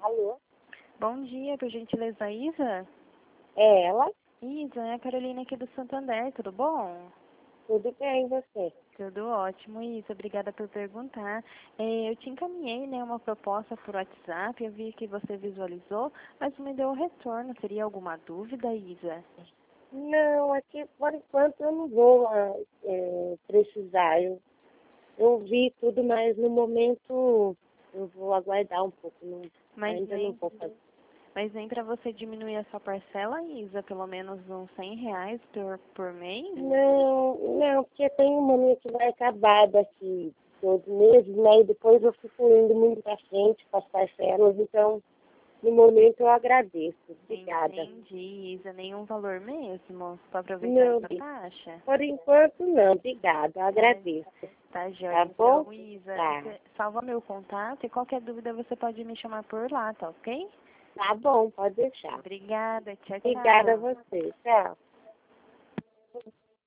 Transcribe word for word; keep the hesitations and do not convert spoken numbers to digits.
Alô? Bom dia, por gentileza, Isa? É ela? Isa, é a Carolina aqui do Santander, tudo bom? Tudo bem, e você? Tudo ótimo, Isa, obrigada por perguntar. É, eu te encaminhei, né, uma proposta por WhatsApp, eu vi que você visualizou, mas não me deu o retorno. Teria alguma dúvida, Isa? Não, aqui por enquanto eu não vou ah, é, precisar. Eu, eu vi tudo, mas no momento eu vou aguardar um pouco. Não, Mas ainda não nem, vou fazer. mas nem para você diminuir a sua parcela, Isa, pelo menos uns cem reais por, por mês? Não, não, porque tem uma minha que vai acabar daqui dois meses, né? E depois eu fico indo muito pra frente com as parcelas, então no momento eu agradeço. Obrigada. Entendi, Isa, nenhum valor mesmo, para aproveitar Não, essa taxa? por enquanto não, obrigada, agradeço. Tá, joia. Tá bom? Então, Isa, Tá. você salva meu contato e qualquer dúvida você pode me chamar por lá, tá ok? Tá bom, pode deixar. Obrigada, tchau, Obrigada a tchau. você. Tchau.